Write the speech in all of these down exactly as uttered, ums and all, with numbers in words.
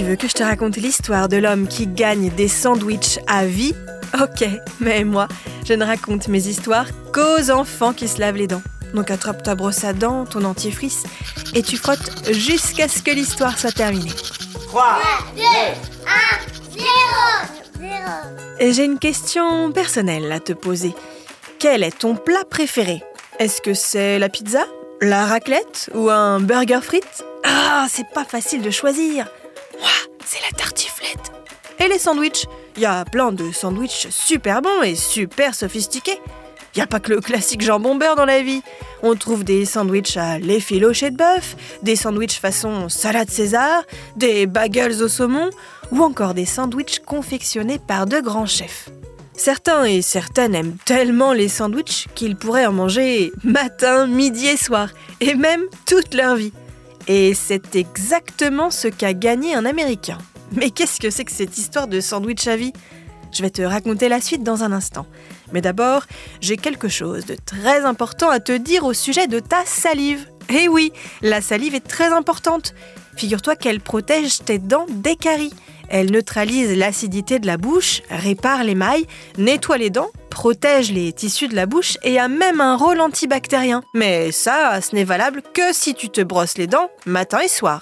Tu veux que je te raconte l'histoire de l'homme qui gagne des sandwichs à vie ? Ok, mais moi, je ne raconte mes histoires qu'aux enfants qui se lavent les dents. Donc attrape ta brosse à dents, ton dentifrice, et tu frottes jusqu'à ce que l'histoire soit terminée. trois, deux, un, zéro. Et j'ai une question personnelle à te poser. Quel est ton plat préféré ? Est-ce que c'est la pizza, la raclette ou un burger frites ? Ah, c'est pas facile de choisir. Moi, c'est la tartiflette. Et les sandwichs ? Il y a plein de sandwichs super bons et super sophistiqués. Il n'y a pas que le classique jambon beurre dans la vie. On trouve des sandwichs à l'effiloché de bœuf, des sandwichs façon salade César, des bagels au saumon ou encore des sandwichs confectionnés par de grands chefs. Certains et certaines aiment tellement les sandwichs qu'ils pourraient en manger matin, midi et soir, et même toute leur vie. Et c'est exactement ce qu'a gagné un Américain. Mais qu'est-ce que c'est que cette histoire de sandwich à vie ? Je vais te raconter la suite dans un instant. Mais d'abord, j'ai quelque chose de très important à te dire au sujet de ta salive. Eh oui, la salive est très importante. Figure-toi qu'elle protège tes dents des caries. Elle neutralise l'acidité de la bouche, répare l'émail, nettoie les dents, protège les tissus de la bouche et a même un rôle antibactérien. Mais ça, ce n'est valable que si tu te brosses les dents matin et soir.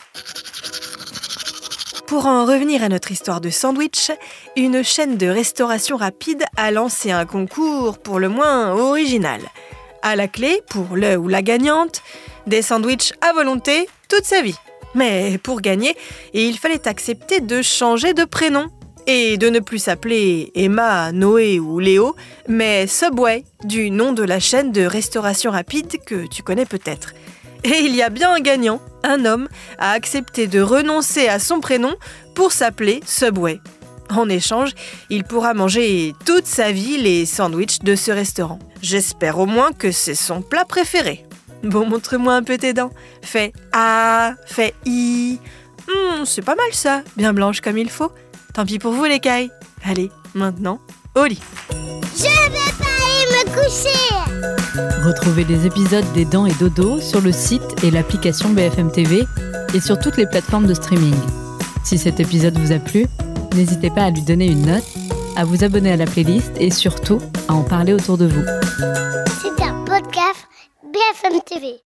Pour en revenir à notre histoire de sandwich, une chaîne de restauration rapide a lancé un concours pour le moins original. À la clé, pour le ou la gagnante, des sandwichs à volonté toute sa vie. Mais pour gagner, il fallait accepter de changer de prénom et de ne plus s'appeler Emma, Noé ou Léo, mais Subway, du nom de la chaîne de restauration rapide que tu connais peut-être. Et il y a bien un gagnant, un homme, a accepté de renoncer à son prénom pour s'appeler Subway. En échange, il pourra manger toute sa vie les sandwichs de ce restaurant. J'espère au moins que c'est son plat préféré. Bon, montre-moi un peu tes dents. Fais A, fais I. Hum, c'est pas mal ça, bien blanche comme il faut. Tant pis pour vous les cailles. Allez, maintenant, au lit. Je vais pas aller me coucher. Retrouvez les épisodes des Dents et Dodo sur le site et l'application B F M T V et sur toutes les plateformes de streaming. Si cet épisode vous a plu, n'hésitez pas à lui donner une note, à vous abonner à la playlist et surtout à en parler autour de vous. C'est un podcast B F M T V.